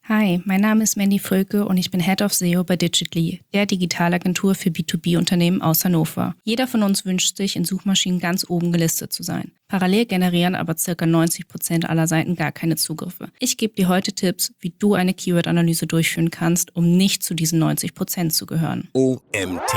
Hi, mein Name ist Mandy Völke und ich bin Head of SEO bei Digitly, der Digitalagentur für B2B-Unternehmen aus Hannover. Jeder von uns wünscht sich, in Suchmaschinen ganz oben gelistet zu sein. Parallel generieren aber ca. 90% aller Seiten gar keine Zugriffe. Ich gebe dir heute Tipps, wie du eine Keyword-Analyse durchführen kannst, um nicht zu diesen 90% zu gehören. OMT.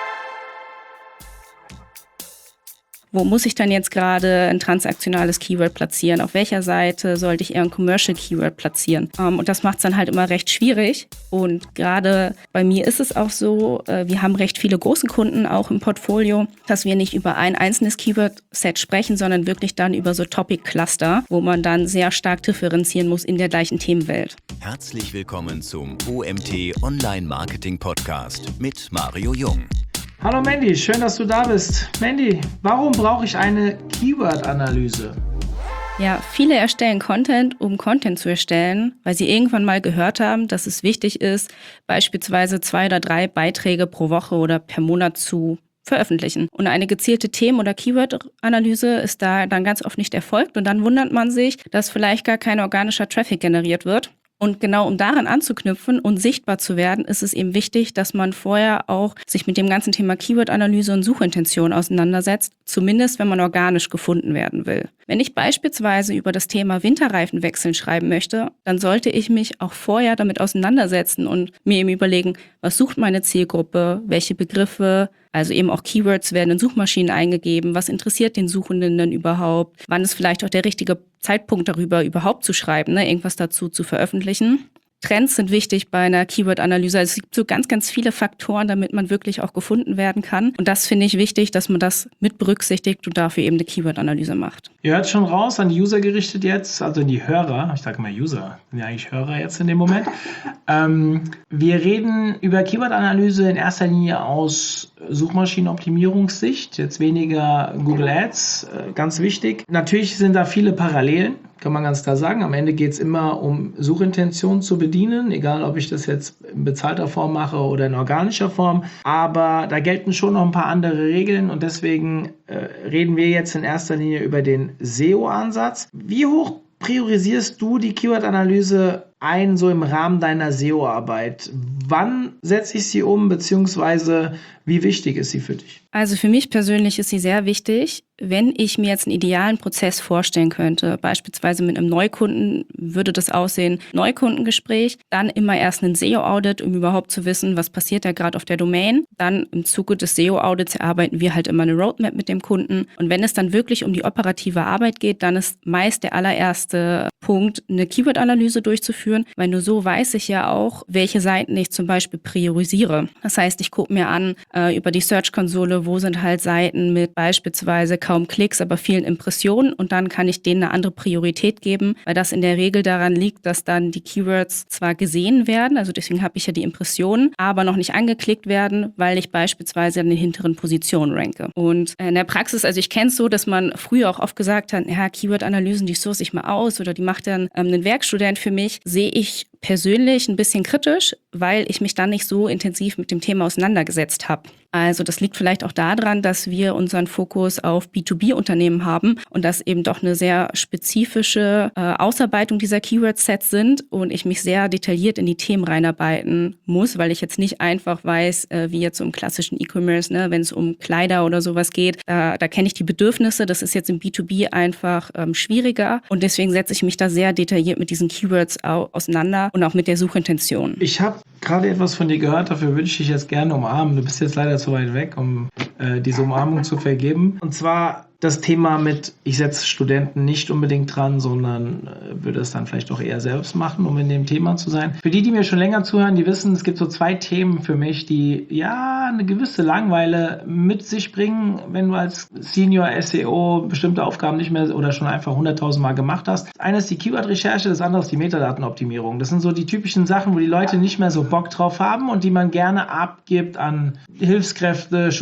Wo muss ich dann jetzt gerade ein transaktionales Keyword platzieren? Auf welcher Seite sollte ich eher ein Commercial Keyword platzieren? Und das macht es dann halt immer recht schwierig. Und gerade bei mir ist es auch so, wir haben recht viele große Kunden auch im Portfolio, dass wir nicht über ein einzelnes Keyword-Set sprechen, sondern wirklich dann über so Topic-Cluster, wo man dann sehr stark differenzieren muss in der gleichen Themenwelt. Herzlich willkommen zum OMT Online Marketing Podcast mit Mario Jung. Hallo Mandy, schön, dass du da bist. Mandy, warum brauche ich eine Keyword-Analyse? Ja, viele erstellen Content, um Content zu erstellen, weil sie irgendwann mal gehört haben, dass es wichtig ist, beispielsweise 2 oder 3 Beiträge pro Woche oder per Monat zu veröffentlichen. Und eine gezielte Themen- oder Keyword-Analyse ist da dann ganz oft nicht erfolgt und dann wundert man sich, dass vielleicht gar kein organischer Traffic generiert wird. Und genau um daran anzuknüpfen und sichtbar zu werden, ist es eben wichtig, dass man vorher auch sich mit dem ganzen Thema Keyword-Analyse und Suchintention auseinandersetzt, zumindest wenn man organisch gefunden werden will. Wenn ich beispielsweise über das Thema Winterreifenwechseln schreiben möchte, dann sollte ich mich auch vorher damit auseinandersetzen und mir eben überlegen, was sucht meine Zielgruppe, welche Begriffe, also eben auch Keywords werden in Suchmaschinen eingegeben, was interessiert den Suchenden denn überhaupt, wann ist vielleicht auch der richtige Zeitpunkt darüber überhaupt zu schreiben, irgendwas dazu zu veröffentlichen. Trends sind wichtig bei einer Keyword-Analyse. Also es gibt so ganz, ganz viele Faktoren, damit man wirklich auch gefunden werden kann. Und das finde ich wichtig, dass man das mit berücksichtigt und dafür eben eine Keyword-Analyse macht. Ihr hört schon raus, an die User gerichtet jetzt, also an die Hörer. Ich sage immer User, sind ja eigentlich Hörer jetzt in dem Moment. Wir reden über Keyword-Analyse in erster Linie aus Suchmaschinenoptimierungssicht, jetzt weniger Google Ads, ganz wichtig. Natürlich sind da viele Parallelen, kann man ganz klar sagen. Am Ende geht es immer um Suchintention zu bedienen, egal ob ich das jetzt in bezahlter Form mache oder in organischer Form. Aber da gelten schon noch ein paar andere Regeln und deswegen reden wir jetzt in erster Linie über den SEO-Ansatz. Wie hoch priorisierst du die Keyword-Analyse ein, so im Rahmen deiner SEO-Arbeit? Wann setze ich sie um, beziehungsweise wie wichtig ist sie für dich? Also für mich persönlich ist sie sehr wichtig. Wenn ich mir jetzt einen idealen Prozess vorstellen könnte, beispielsweise mit einem Neukunden, würde das aussehen, Neukundengespräch, dann immer erst ein SEO-Audit, um überhaupt zu wissen, was passiert da gerade auf der Domain. Dann im Zuge des SEO-Audits erarbeiten wir halt immer eine Roadmap mit dem Kunden. Und wenn es dann wirklich um die operative Arbeit geht, dann ist meist der allererste Punkt, eine Keyword-Analyse durchzuführen, weil nur so weiß ich ja auch, welche Seiten ich zum Beispiel priorisiere. Das heißt, ich gucke mir an über die Search-Konsole, wo sind halt Seiten mit beispielsweise kaum Klicks, aber vielen Impressionen und dann kann ich denen eine andere Priorität geben, weil das in der Regel daran liegt, dass dann die Keywords zwar gesehen werden, also deswegen habe ich ja die Impressionen, aber noch nicht angeklickt werden, weil ich beispielsweise in den hinteren Positionen ranke. Und in der Praxis, also ich kenne es so, dass man früher auch oft gesagt hat, ja, Keyword-Analysen, die source ich mal aus oder die macht dann ein Werkstudent für mich, sehe ich persönlich ein bisschen kritisch, weil ich mich dann nicht so intensiv mit dem Thema auseinandergesetzt habe. Also das liegt vielleicht auch daran, dass wir unseren Fokus auf B2B-Unternehmen haben und das eben doch eine sehr spezifische Ausarbeitung dieser Keyword-Sets sind und ich mich sehr detailliert in die Themen reinarbeiten muss, weil ich jetzt nicht einfach weiß, wie jetzt so im klassischen E-Commerce, wenn es um Kleider oder sowas geht, da kenne ich die Bedürfnisse, das ist jetzt im B2B einfach schwieriger und deswegen setze ich mich da sehr detailliert mit diesen Keywords auseinander und auch mit der Suchintention. Ich habe gerade etwas von dir gehört, dafür würde ich dich jetzt gerne umarmen. Du bist jetzt leider zu weit weg, um diese Umarmung zu vergeben. Und zwar das Thema mit, ich setze Studenten nicht unbedingt dran, sondern würde es dann vielleicht auch eher selbst machen, um in dem Thema zu sein. Für die mir schon länger zuhören, die wissen, es gibt so 2 Themen für mich, die ja eine gewisse Langeweile mit sich bringen, wenn du als Senior SEO bestimmte Aufgaben nicht mehr oder schon einfach 100.000 Mal gemacht hast. Das eine ist die Keyword-Recherche, das andere ist die Metadatenoptimierung. Das sind so die typischen Sachen, wo die Leute nicht mehr so Bock drauf haben und die man gerne abgibt an Hilfskräfte, Studenten,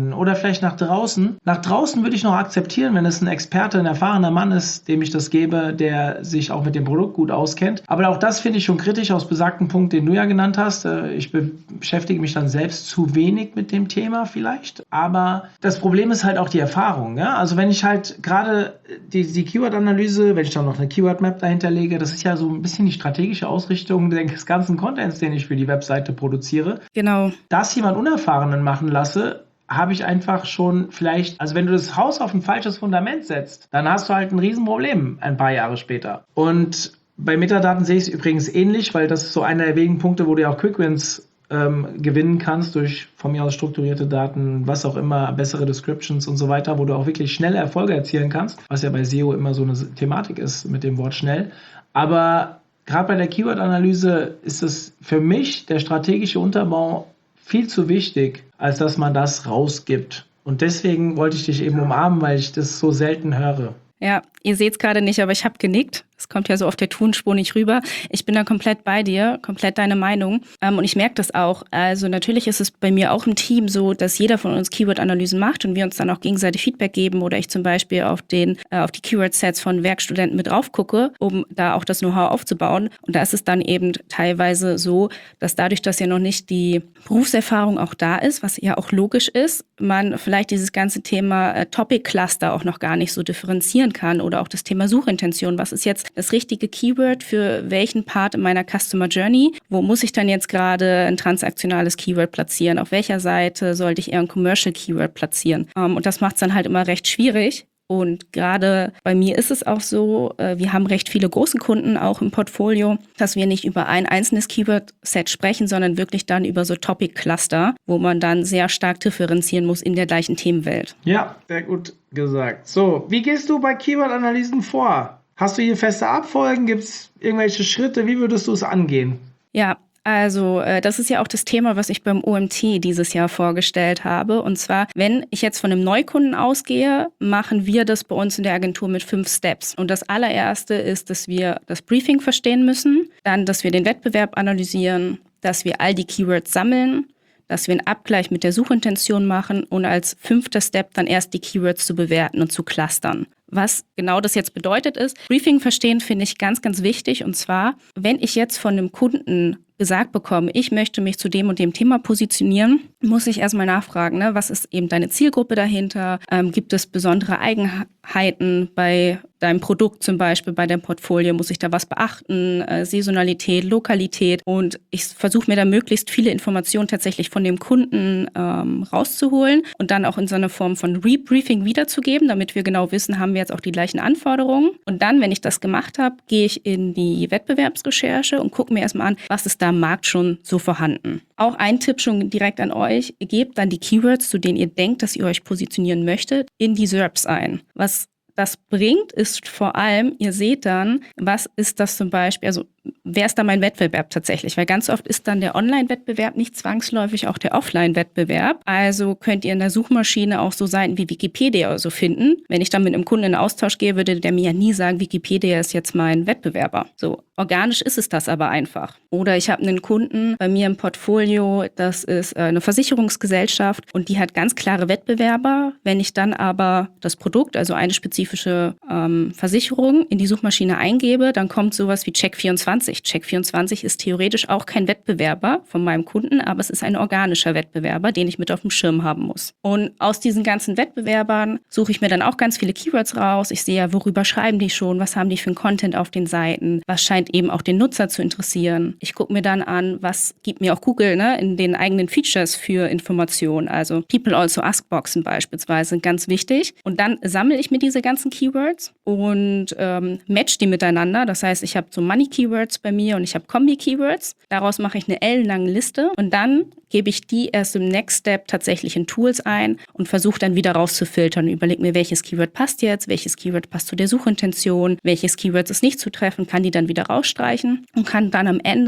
Kunden oder vielleicht nach draußen. Nach draußen würde ich noch akzeptieren, wenn es ein Experte, ein erfahrener Mann ist, dem ich das gebe, der sich auch mit dem Produkt gut auskennt. Aber auch das finde ich schon kritisch aus besagten Punkt, den du ja genannt hast. Ich beschäftige mich dann selbst zu wenig mit dem Thema vielleicht. Aber das Problem ist halt auch die Erfahrung. Ja? Also wenn ich halt gerade die Keyword-Analyse, wenn ich dann noch eine Keyword-Map dahinter lege, das ist ja so ein bisschen die strategische Ausrichtung des ganzen Contents, den ich für die Webseite produziere. Genau. Das jemand Unerfahrenen machen lasse, habe ich einfach schon vielleicht, also wenn du das Haus auf ein falsches Fundament setzt, dann hast du halt ein Riesenproblem ein paar Jahre später. Und bei Metadaten sehe ich es übrigens ähnlich, weil das ist so einer der wenigen Punkte, wo du ja auch Quick-Wins gewinnen kannst durch von mir aus strukturierte Daten, was auch immer, bessere Descriptions und so weiter, wo du auch wirklich schnelle Erfolge erzielen kannst, was ja bei SEO immer so eine Thematik ist mit dem Wort schnell. Aber gerade bei der Keyword-Analyse ist es für mich der strategische Unterbau viel zu wichtig, als dass man das rausgibt. Und deswegen wollte ich dich eben umarmen, weil ich das so selten höre. Ja, ihr seht es gerade nicht, aber ich habe genickt. Es kommt ja so auf der Tonspur nicht rüber. Ich bin da komplett bei dir, komplett deine Meinung. Und ich merke das auch. Also natürlich ist es bei mir auch im Team so, dass jeder von uns Keyword-Analysen macht und wir uns dann auch gegenseitig Feedback geben oder ich zum Beispiel auf die Keyword-Sets von Werkstudenten mit drauf gucke, um da auch das Know-how aufzubauen. Und da ist es dann eben teilweise so, dass dadurch, dass ja noch nicht die Berufserfahrung auch da ist, was ja auch logisch ist, man vielleicht dieses ganze Thema Topic-Cluster auch noch gar nicht so differenzieren kann oder auch das Thema Suchintention. Was ist jetzt das richtige Keyword für welchen Part in meiner Customer Journey? Wo muss ich dann jetzt gerade ein transaktionales Keyword platzieren? Auf welcher Seite sollte ich eher ein Commercial Keyword platzieren? Und das macht es dann halt immer recht schwierig. Und gerade bei mir ist es auch so, wir haben recht viele große Kunden auch im Portfolio, dass wir nicht über ein einzelnes Keyword-Set sprechen, sondern wirklich dann über so Topic-Cluster, wo man dann sehr stark differenzieren muss in der gleichen Themenwelt. Ja, sehr gut gesagt. So, wie gehst du bei Keyword-Analysen vor? Hast du hier feste Abfolgen? Gibt es irgendwelche Schritte? Wie würdest du es angehen? Ja, also das ist ja auch das Thema, was ich beim OMT dieses Jahr vorgestellt habe. Und zwar, wenn ich jetzt von einem Neukunden ausgehe, machen wir das bei uns in der Agentur mit 5 Steps. Und das allererste ist, dass wir das Briefing verstehen müssen, dann, dass wir den Wettbewerb analysieren, dass wir all die Keywords sammeln, dass wir einen Abgleich mit der Suchintention machen und als 5. Step dann erst die Keywords zu bewerten und zu clustern. Was genau das jetzt bedeutet ist, Briefing verstehen finde ich ganz, ganz wichtig. Und zwar, wenn ich jetzt von einem Kunden gesagt bekomme, ich möchte mich zu dem und dem Thema positionieren, muss ich erstmal nachfragen, ne, was ist eben deine Zielgruppe dahinter? Gibt es besondere Eigenheiten bei deinem Produkt zum Beispiel, bei deinem Portfolio? Muss ich da was beachten? Saisonalität, Lokalität. Und ich versuche mir da möglichst viele Informationen tatsächlich von dem Kunden rauszuholen und dann auch in so einer Form von Rebriefing wiederzugeben, damit wir genau wissen, haben wir jetzt auch die gleichen Anforderungen. Und dann, wenn ich das gemacht habe, gehe ich in die Wettbewerbsrecherche und gucke mir erstmal an, was ist da am Markt schon so vorhanden. Auch ein Tipp schon direkt an euch, gebt dann die Keywords, zu denen ihr denkt, dass ihr euch positionieren möchtet, in die SERPs ein. Was das bringt, ist vor allem, ihr seht dann, was ist das zum Beispiel, also wer ist da mein Wettbewerb tatsächlich? Weil ganz oft ist dann der Online-Wettbewerb nicht zwangsläufig auch der Offline-Wettbewerb. Also könnt ihr in der Suchmaschine auch so Seiten wie Wikipedia oder so finden. Wenn ich dann mit einem Kunden in Austausch gehe, würde der mir ja nie sagen, Wikipedia ist jetzt mein Wettbewerber. So, organisch ist es das aber einfach. Oder ich habe einen Kunden bei mir im Portfolio, das ist eine Versicherungsgesellschaft und die hat ganz klare Wettbewerber. Wenn ich dann aber das Produkt, also eine spezifische Versicherung in die Suchmaschine eingebe, dann kommt sowas wie Check24. Check24 ist theoretisch auch kein Wettbewerber von meinem Kunden, aber es ist ein organischer Wettbewerber, den ich mit auf dem Schirm haben muss. Und aus diesen ganzen Wettbewerbern suche ich mir dann auch ganz viele Keywords raus. Ich sehe ja, worüber schreiben die schon, was haben die für einen Content auf den Seiten, was scheint eben auch den Nutzer zu interessieren. Ich gucke mir dann an, was gibt mir auch Google, ne, in den eigenen Features für Informationen. Also People Also Ask Boxen beispielsweise sind ganz wichtig. Und dann sammle ich mir diese ganzen Keywords und match die miteinander. Das heißt, ich habe so Money-Keywords bei mir und ich habe Kombi-Keywords. Daraus mache ich eine ellenlange Liste und dann gebe ich die erst im Next Step tatsächlich in Tools ein und versuche dann wieder rauszufiltern. Überlege mir, welches Keyword passt jetzt, welches Keyword passt zu der Suchintention, welches Keyword ist nicht zu treffen, kann die dann wieder rausstreichen und kann dann am Ende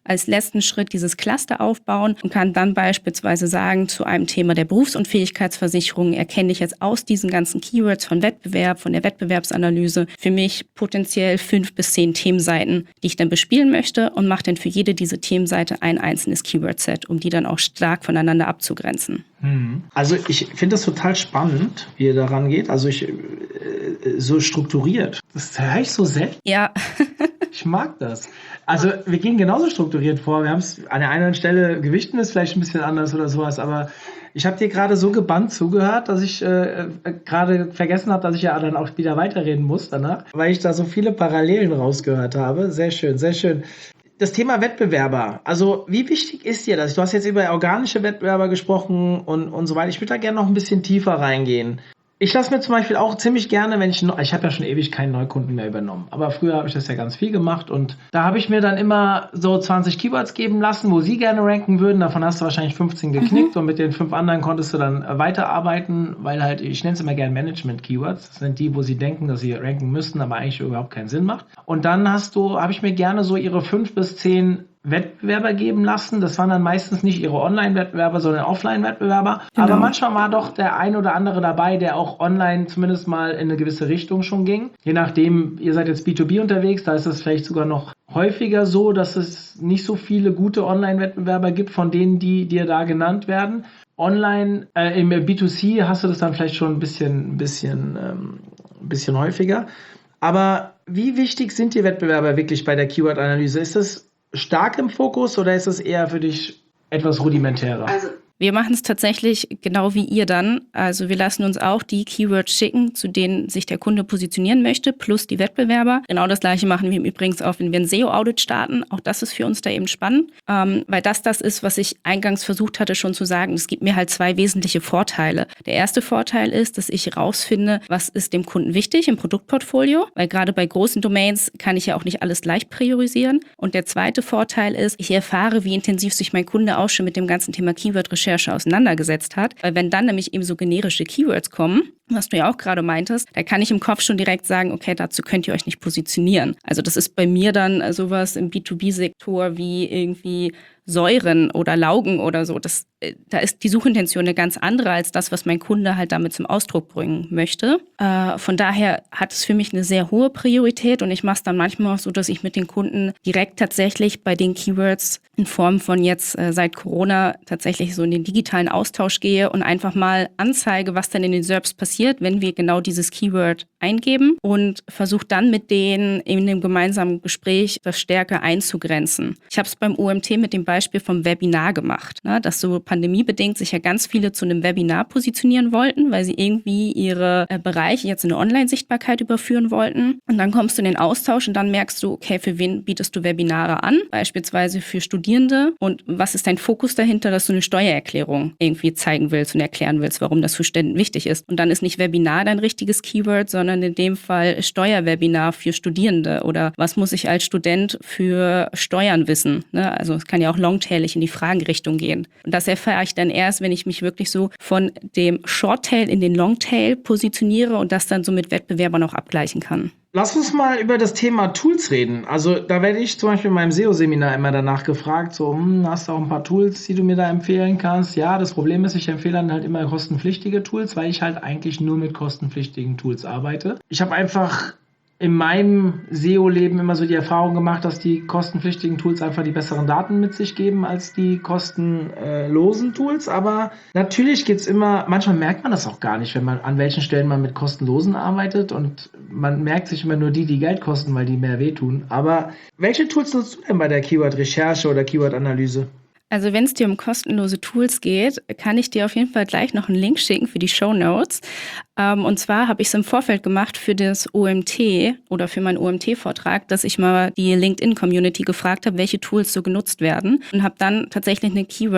als letzten Schritt dieses Cluster aufbauen und kann dann beispielsweise sagen, zu einem Thema der Berufsunfähigkeitsversicherung erkenne ich jetzt aus diesen ganzen Keywords von Wettbewerb, von der Wettbewerbsanalyse für mich potenziell 5 bis 10 Themenseiten, die ich dann bespielen möchte und mache dann für jede diese Themenseite ein einzelnes Keyword-Set, um die dann auch stark voneinander abzugrenzen. Also ich finde das total spannend, wie ihr daran geht. Also so strukturiert. Das höre ich so selten. Ja. Ich mag das. Also wir gehen genauso strukturiert vor. Wir haben es an der einen Stelle gewichten, ist vielleicht ein bisschen anders oder sowas, aber ich habe dir gerade so gebannt zugehört, dass ich gerade vergessen habe, dass ich ja dann auch wieder weiterreden muss danach, weil ich da so viele Parallelen rausgehört habe. Sehr schön, sehr schön. Das Thema Wettbewerber, also wie wichtig ist dir das? Du hast jetzt über organische Wettbewerber gesprochen und so weiter. Ich würde da gerne noch ein bisschen tiefer reingehen. Ich lasse mir zum Beispiel auch ziemlich gerne, ich habe ja schon ewig keinen Neukunden mehr übernommen, aber früher habe ich das ja ganz viel gemacht und da habe ich mir dann immer so 20 Keywords geben lassen, wo sie gerne ranken würden. Davon hast du wahrscheinlich 15 geknickt und mit den 5 anderen konntest du dann weiterarbeiten, weil halt, ich nenne es immer gerne Management-Keywords. Das sind die, wo sie denken, dass sie ranken müssten, aber eigentlich überhaupt keinen Sinn macht. Und dann habe ich mir gerne so ihre 5 bis 10 Wettbewerber geben lassen. Das waren dann meistens nicht ihre Online-Wettbewerber, sondern Offline-Wettbewerber. Genau. Aber manchmal war doch der ein oder andere dabei, der auch online zumindest mal in eine gewisse Richtung schon ging. Je nachdem, ihr seid jetzt B2B unterwegs, da ist es vielleicht sogar noch häufiger so, dass es nicht so viele gute Online-Wettbewerber gibt, von denen, die dir da genannt werden. Online, im B2C hast du das dann vielleicht schon ein bisschen häufiger. Aber wie wichtig sind die Wettbewerber wirklich bei der Keyword-Analyse? Ist das stark im Fokus oder ist es eher für dich etwas rudimentärer? Wir machen es tatsächlich genau wie ihr dann. Also wir lassen uns auch die Keywords schicken, zu denen sich der Kunde positionieren möchte, plus die Wettbewerber. Genau das Gleiche machen wir übrigens auch, wenn wir ein SEO-Audit starten. Auch das ist für uns da eben spannend, weil das ist, was ich eingangs versucht hatte schon zu sagen. Es gibt mir halt 2 wesentliche Vorteile. Der erste Vorteil ist, dass ich herausfinde, was ist dem Kunden wichtig im Produktportfolio, weil gerade bei großen Domains kann ich ja auch nicht alles gleich priorisieren. Und der zweite Vorteil ist, ich erfahre, wie intensiv sich mein Kunde auch schon mit dem ganzen Thema Keyword-Recherche auseinandergesetzt hat. Weil wenn dann nämlich eben so generische Keywords kommen, was du ja auch gerade meintest, da kann ich im Kopf schon direkt sagen, okay, dazu könnt ihr euch nicht positionieren. Also das ist bei mir dann sowas im B2B-Sektor wie irgendwie Säuren oder Laugen oder so. Da ist die Suchintention eine ganz andere als das, was mein Kunde halt damit zum Ausdruck bringen möchte. Von daher hat es für mich eine sehr hohe Priorität und ich mache es dann manchmal auch so, dass ich mit den Kunden direkt tatsächlich bei den Keywords in Form von jetzt seit Corona tatsächlich so in den digitalen Austausch gehe und einfach mal anzeige, was dann in den SERPs passiert, wenn wir genau dieses Keyword eingeben und versuche dann mit denen in dem gemeinsamen Gespräch das stärker einzugrenzen. Ich habe es beim OMT mit dem Beispiel vom Webinar gemacht, ne, dass so pandemiebedingt sich ja ganz viele zu einem Webinar positionieren wollten, weil sie irgendwie ihre Bereiche jetzt in eine Online-Sichtbarkeit überführen wollten. Und dann kommst du in den Austausch und dann merkst du, okay, für wen bietest du Webinare an? Beispielsweise für Studierende. Und was ist dein Fokus dahinter, dass du eine Steuererklärung irgendwie zeigen willst und erklären willst, warum das für Studenten wichtig ist? Und dann ist nicht Webinar dein richtiges Keyword, sondern in dem Fall Steuerwebinar für Studierende oder was muss ich als Student für Steuern wissen? Ne? Also es kann ja auch longtailig in die Fragenrichtung gehen. Und das erfahre ich dann erst, wenn ich mich wirklich so von dem Shorttail in den Longtail positioniere und das dann so mit Wettbewerbern auch abgleichen kann. Lass uns mal über das Thema Tools reden. Also da werde ich zum Beispiel in meinem SEO-Seminar immer danach gefragt, so, hast du auch ein paar Tools, die du mir da empfehlen kannst? Ja, das Problem ist, ich empfehle dann halt immer kostenpflichtige Tools, weil ich halt eigentlich nur mit kostenpflichtigen Tools arbeite. Ich habe einfach in meinem SEO-Leben immer so die Erfahrung gemacht, dass die kostenpflichtigen Tools einfach die besseren Daten mit sich geben als die kostenlosen Tools. Aber natürlich gibt's immer, manchmal merkt man das auch gar nicht, wenn man an welchen Stellen man mit kostenlosen arbeitet und man merkt sich immer nur die Geld kosten, weil die mehr wehtun. Aber welche Tools nutzt du denn bei der Keyword-Recherche oder Keyword-Analyse? Also wenn es dir um kostenlose Tools geht, kann ich dir auf jeden Fall gleich noch einen Link schicken für die Shownotes. Und zwar habe ich es im Vorfeld gemacht für das OMT oder für meinen OMT-Vortrag, dass ich mal die LinkedIn-Community gefragt habe, welche Tools so genutzt werden und habe dann tatsächlich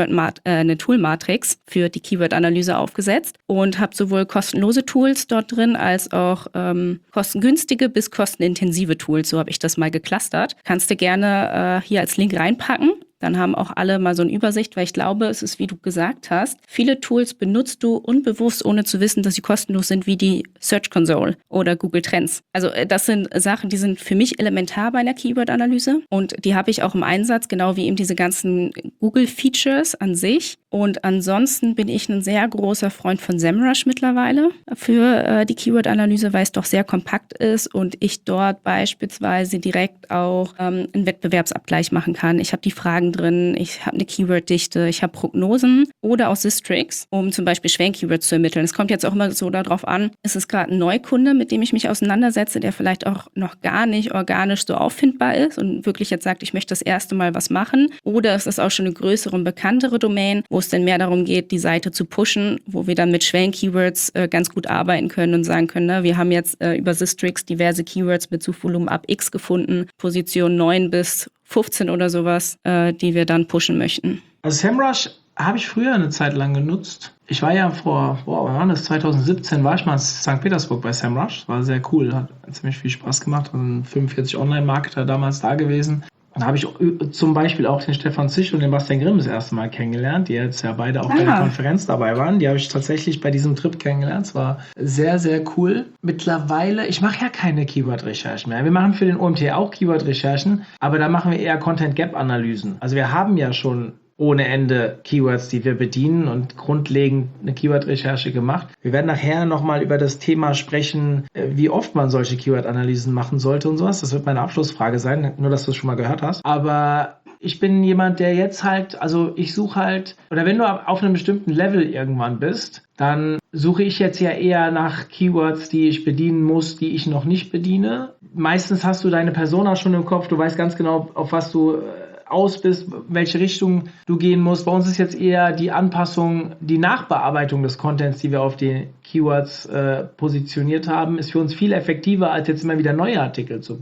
eine Tool-Matrix für die Keyword-Analyse aufgesetzt und habe sowohl kostenlose Tools dort drin als auch kostengünstige bis kostenintensive Tools. So habe ich das mal geclustert. Kannst du gerne hier als Link reinpacken. Dann haben auch alle mal so eine Übersicht, weil ich glaube, es ist, wie du gesagt hast, viele Tools benutzt du unbewusst, ohne zu wissen, dass sie kostenlos sind, wie die Search Console oder Google Trends. Also das sind Sachen, die sind für mich elementar bei einer Keyword-Analyse und die habe ich auch im Einsatz, genau wie eben diese ganzen Google-Features an sich. Und ansonsten bin ich ein sehr großer Freund von SEMrush mittlerweile für die Keyword-Analyse, weil es doch sehr kompakt ist und ich dort beispielsweise direkt auch einen Wettbewerbsabgleich machen kann. Ich habe die Fragen drin, ich habe eine Keyword-Dichte, ich habe Prognosen oder auch Sistrix, um zum Beispiel Schwenk-Keywords zu ermitteln. Es kommt jetzt auch immer so darauf an, ist es gerade ein Neukunde, mit dem ich mich auseinandersetze, der vielleicht auch noch gar nicht organisch so auffindbar ist und wirklich jetzt sagt, ich möchte das erste Mal was machen. Oder ist es auch schon eine größere und bekanntere Domain, wo es dann mehr darum geht, die Seite zu pushen, wo wir dann mit Schwenk-Keywords ganz gut arbeiten können und sagen können, ne, wir haben jetzt über Sistrix diverse Keywords mit Suchvolumen ab X gefunden, Position 9 bis 15 oder sowas, die wir dann pushen möchten. Also SEMrush habe ich früher eine Zeit lang genutzt. Ich war ja wann war das? 2017 war ich mal in St. Petersburg bei SEMrush. War sehr cool, hat ziemlich viel Spaß gemacht. 45 Online-Marketer damals da gewesen. Da habe ich zum Beispiel auch den Stefan Zisch und den Bastian Grimm das erste Mal kennengelernt, die jetzt ja beide auch bei der Konferenz dabei waren. Die habe ich tatsächlich bei diesem Trip kennengelernt. Es war sehr, sehr cool. Mittlerweile, ich mache ja keine Keyword-Recherchen mehr. Wir machen für den OMT auch Keyword-Recherchen, aber da machen wir eher Content-Gap-Analysen. Also wir haben ja schon ohne Ende Keywords, die wir bedienen und grundlegend eine Keyword-Recherche gemacht. Wir werden nachher nochmal über das Thema sprechen, wie oft man solche Keyword-Analysen machen sollte und sowas. Das wird meine Abschlussfrage sein, nur dass du es schon mal gehört hast. Aber ich bin jemand, der jetzt halt, also ich suche halt, oder wenn du auf einem bestimmten Level irgendwann bist, dann suche ich jetzt ja eher nach Keywords, die ich bedienen muss, die ich noch nicht bediene. Meistens hast du deine Persona schon im Kopf, du weißt ganz genau, auf was du aus bist, welche Richtung du gehen musst. Bei uns ist jetzt eher die Anpassung, die Nachbearbeitung des Contents, die wir auf die Keywords positioniert haben, ist für uns viel effektiver, als jetzt immer wieder neue Artikel zu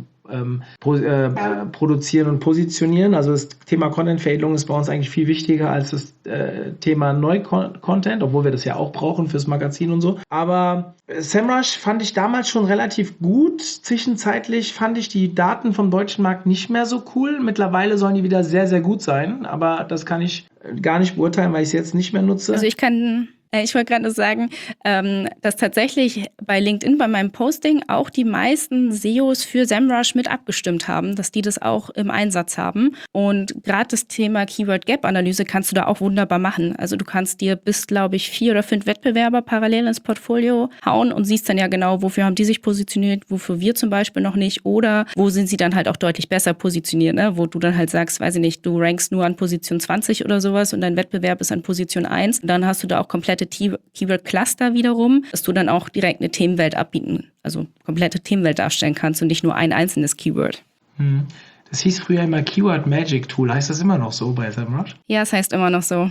produzieren und positionieren. Also das Thema Content-Veredelung ist bei uns eigentlich viel wichtiger als das Thema Neu-Content, obwohl wir das ja auch brauchen fürs Magazin und so. Aber SEMrush fand ich damals schon relativ gut. Zwischenzeitlich fand ich die Daten vom deutschen Markt nicht mehr so cool. Mittlerweile sollen die wieder sehr, sehr gut sein, aber das kann ich gar nicht beurteilen, weil ich es jetzt nicht mehr nutze. Also ich wollte gerade sagen, dass tatsächlich bei LinkedIn bei meinem Posting auch die meisten SEOs für SEMrush mit abgestimmt haben, dass die das auch im Einsatz haben. Und gerade das Thema Keyword-Gap-Analyse kannst du da auch wunderbar machen. Also du kannst dir bis, glaube ich, 4 oder 5 Wettbewerber parallel ins Portfolio hauen und siehst dann ja genau, wofür haben die sich positioniert, wofür wir zum Beispiel noch nicht oder wo sind sie dann halt auch deutlich besser positioniert, ne? Wo du dann halt sagst, weiß ich nicht, du rankst nur an Position 20 oder sowas und dein Wettbewerb ist an Position 1. Und dann hast du da auch komplette Keyword-Cluster wiederum, dass du dann auch direkt eine Themenwelt also komplette Themenwelt darstellen kannst und nicht nur ein einzelnes Keyword. Das hieß früher immer Keyword Magic Tool. Heißt das immer noch so bei SEMrush? Ja, es heißt immer noch so.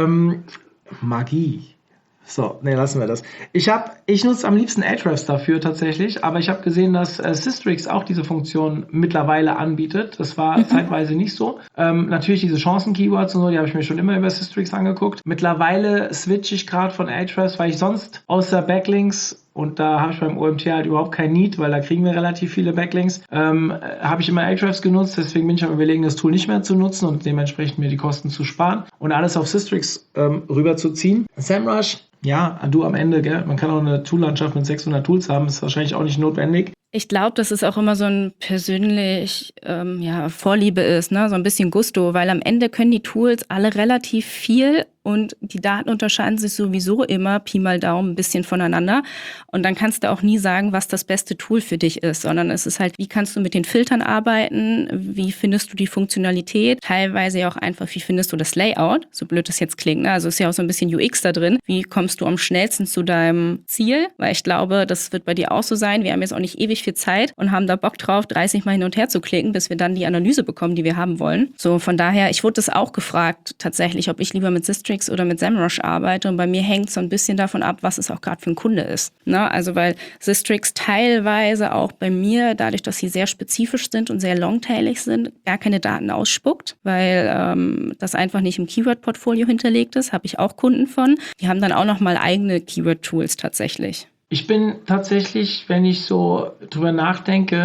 Magie. So, lassen wir das. Ich nutze am liebsten Ahrefs dafür tatsächlich, aber ich habe gesehen, dass Sistrix auch diese Funktion mittlerweile anbietet. Das war zeitweise nicht so. Natürlich diese Chancen-Keywords und so, die habe ich mir schon immer über Sistrix angeguckt. Mittlerweile switche ich gerade von Ahrefs, weil ich sonst außer Backlinks, und da habe ich beim OMT halt überhaupt kein Need, weil da kriegen wir relativ viele Backlinks, habe ich immer Ahrefs genutzt, deswegen bin ich am Überlegen, das Tool nicht mehr zu nutzen und dementsprechend mir die Kosten zu sparen und alles auf Sistrix rüberzuziehen. SEMrush, ja, du am Ende, gell? Man kann auch eine Tool-Landschaft mit 600 Tools haben, ist wahrscheinlich auch nicht notwendig. Ich glaube, dass es auch immer so ein persönlich Vorliebe ist, ne? So ein bisschen Gusto, weil am Ende können die Tools alle relativ viel und die Daten unterscheiden sich sowieso immer Pi mal Daumen ein bisschen voneinander. Und dann kannst du auch nie sagen, was das beste Tool für dich ist, sondern es ist halt, wie kannst du mit den Filtern arbeiten, wie findest du die Funktionalität, teilweise ja auch einfach, wie findest du das Layout, so blöd das jetzt klingt, ne? Also ist ja auch so ein bisschen UX da drin. Wie kommst du am schnellsten zu deinem Ziel? Weil ich glaube, das wird bei dir auch so sein. Wir haben jetzt auch nicht ewig viel Zeit und haben da Bock drauf, 30 Mal hin und her zu klicken, bis wir dann die Analyse bekommen, die wir haben wollen. So, von daher, ich wurde das auch gefragt, tatsächlich, ob ich lieber mit Sistrix oder mit SEMrush arbeite. Und bei mir hängt es so ein bisschen davon ab, was es auch gerade für ein Kunde ist. Ne? Also, weil Sistrix teilweise auch bei mir, dadurch, dass sie sehr spezifisch sind und sehr longtailig sind, gar keine Daten ausspuckt, weil das einfach nicht im Keyword-Portfolio hinterlegt ist. Habe ich auch Kunden von. Die haben dann auch nochmal eigene Keyword-Tools tatsächlich. Ich bin tatsächlich, wenn ich so drüber nachdenke,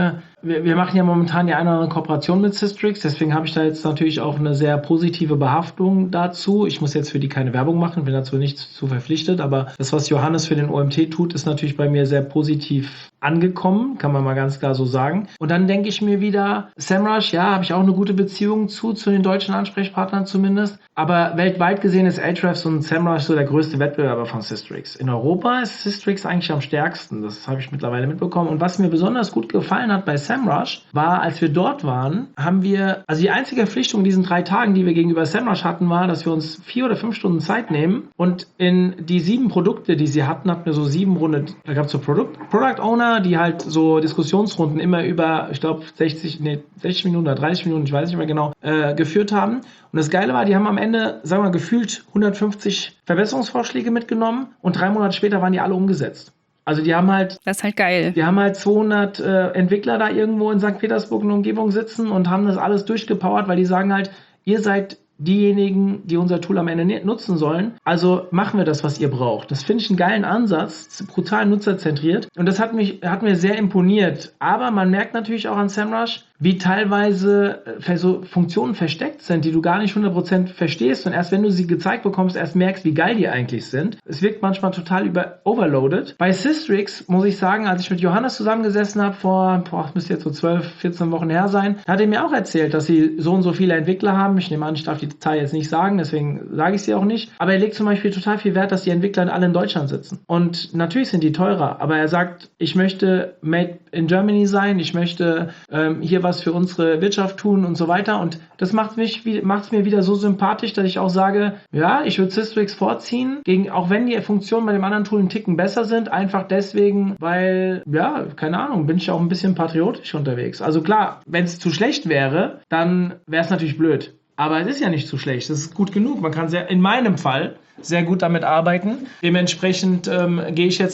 wir machen ja momentan die eine oder andere Kooperation mit Systrix, deswegen habe ich da jetzt natürlich auch eine sehr positive Behaftung dazu. Ich muss jetzt für die keine Werbung machen, bin dazu nicht zu verpflichtet, aber das, was Johannes für den OMT tut, ist natürlich bei mir sehr positiv angekommen, kann man mal ganz klar so sagen. Und dann denke ich mir wieder, Semrush, ja, habe ich auch eine gute Beziehung zu den deutschen Ansprechpartnern zumindest, aber weltweit gesehen ist Ahrefs und Semrush so der größte Wettbewerber von Systrix. In Europa ist Systrix eigentlich am stärksten, das habe ich mittlerweile mitbekommen. Und was mir besonders gut gefallen hat bei Semrush, war, als wir dort waren, also die einzige Verpflichtung in diesen 3 Tagen, die wir gegenüber Semrush hatten, war, dass wir uns 4 oder 5 Stunden Zeit nehmen und in die 7 Produkte, die sie hatten wir so 7 Runden, da gab es so Product Owner, die halt so Diskussionsrunden immer über, ich glaube, 60 Minuten oder 30 Minuten, ich weiß nicht mehr genau, geführt haben. Und das Geile war, die haben am Ende, sagen wir mal, gefühlt 150 Verbesserungsvorschläge mitgenommen und 3 Monate später waren die alle umgesetzt. Also die haben halt... Das ist halt geil. Die haben halt 200 Entwickler da irgendwo in St. Petersburg in der Umgebung sitzen und haben das alles durchgepowert, weil die sagen halt, ihr seid diejenigen, die unser Tool am Ende nutzen sollen. Also machen wir das, was ihr braucht. Das finde ich einen geilen Ansatz, brutal nutzerzentriert. Und das hat mir sehr imponiert. Aber man merkt natürlich auch an Semrush, wie teilweise so Funktionen versteckt sind, die du gar nicht 100% verstehst und erst wenn du sie gezeigt bekommst, erst merkst, wie geil die eigentlich sind. Es wirkt manchmal total overloaded. Bei Systrix muss ich sagen, als ich mit Johannes zusammengesessen habe das müsste jetzt so 12, 14 Wochen her sein, hat er mir auch erzählt, dass sie so und so viele Entwickler haben. Ich nehme an, ich darf die Zahl jetzt nicht sagen, deswegen sage ich sie auch nicht. Aber er legt zum Beispiel total viel Wert, dass die Entwickler alle in Deutschland sitzen. Und natürlich sind die teurer, aber er sagt, ich möchte made in Germany sein, ich möchte hier was für unsere Wirtschaft tun und so weiter. Und das macht es mir wieder so sympathisch, dass ich auch sage, ja, ich würde Systrix vorziehen, auch wenn die Funktionen bei dem anderen Tool einen Ticken besser sind, einfach deswegen, weil, ja, keine Ahnung, bin ich auch ein bisschen patriotisch unterwegs. Also klar, wenn es zu schlecht wäre, dann wäre es natürlich blöd. Aber es ist ja nicht zu schlecht, das ist gut genug. Man kann in meinem Fall sehr gut damit arbeiten. Dementsprechend mache ich